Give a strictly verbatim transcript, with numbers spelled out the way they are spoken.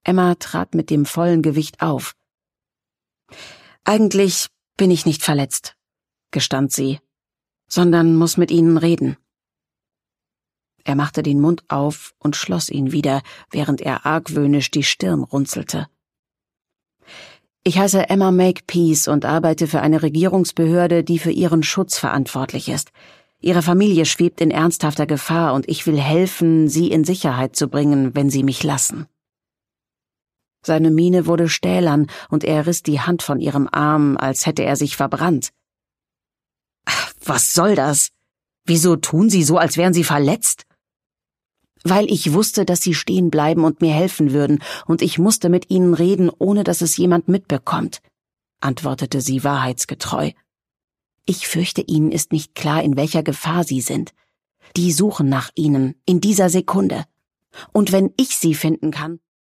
Emma trat mit dem vollen Gewicht auf. »Eigentlich bin ich nicht verletzt«, gestand sie, »sondern muss mit Ihnen reden.« Er machte den Mund auf und schloss ihn wieder, während er argwöhnisch die Stirn runzelte. »Ich heiße Emma Makepeace und arbeite für eine Regierungsbehörde, die für Ihren Schutz verantwortlich ist. Ihre Familie schwebt in ernsthafter Gefahr und ich will helfen, Sie in Sicherheit zu bringen, wenn Sie mich lassen.« Seine Miene wurde stählern und er riss die Hand von ihrem Arm, als hätte er sich verbrannt. »Was soll das? Wieso tun Sie so, als wären Sie verletzt?« »Weil ich wusste, dass Sie stehen bleiben und mir helfen würden, und ich musste mit Ihnen reden, ohne dass es jemand mitbekommt«, antwortete sie wahrheitsgetreu. »Ich fürchte, Ihnen ist nicht klar, in welcher Gefahr Sie sind. Die suchen nach Ihnen, in dieser Sekunde. Und wenn ich Sie finden kann...«